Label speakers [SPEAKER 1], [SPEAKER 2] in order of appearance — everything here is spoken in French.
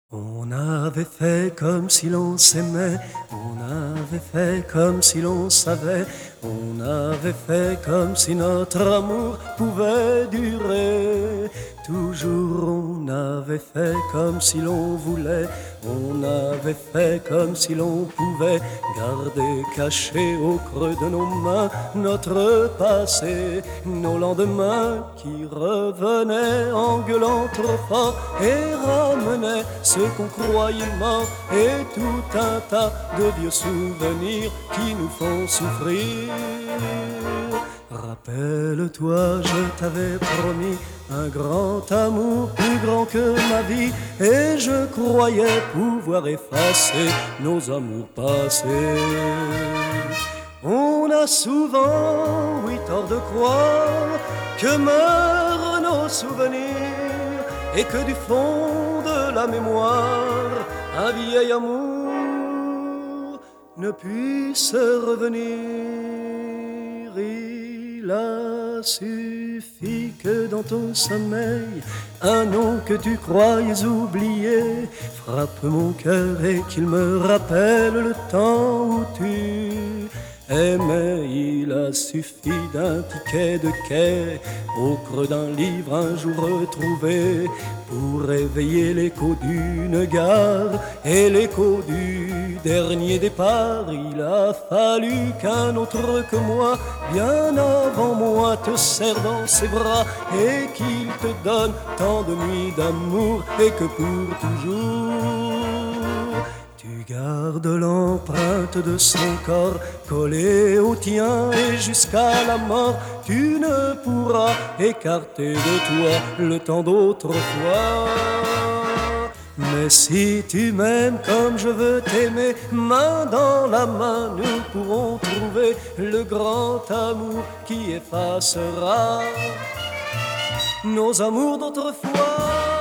[SPEAKER 1] On avait fait comme si l'on s'aimait, on avait fait comme si l'on savait, on avait fait comme si notre amour pouvait durer. Toujours on avait fait comme si l'on voulait, on avait fait comme si l'on pouvait garder caché au creux de nos mains notre passé, nos lendemains qui revenaient en gueulant trop fort et ramenaient ce qu'on croyait mort et tout un tas de vieux souvenirs qui nous font souffrir. Rappelle-toi, je t'avais promis un grand amour plus grand que ma vie, et je croyais pouvoir effacer nos amours passés. On a souvent, oui, tort de croire que meurent nos souvenirs et que du fond de la mémoire un vieil amour ne puisse revenir. Il a suffi que dans ton sommeil un nom que tu croyais oublier frappe mon cœur et qu'il me rappelle le temps où tu aimais. Il a suffi d'un ticket de quai au creux d'un livre un jour retrouvé pour réveiller l'écho d'une gare et l'écho du dernier départ. Il a fallu qu'un autre que moi, bien avant moi, te serre dans ses bras et qu'il te donne tant de nuits d'amour et que pour toujours tu gardes l'empreinte de son corps collée au tien, et jusqu'à la mort tu ne pourras écarter de toi le temps d'autrefois. Mais si tu m'aimes comme je veux t'aimer, main dans la main, nous pourrons trouver le grand amour qui effacera nos amours d'autrefois.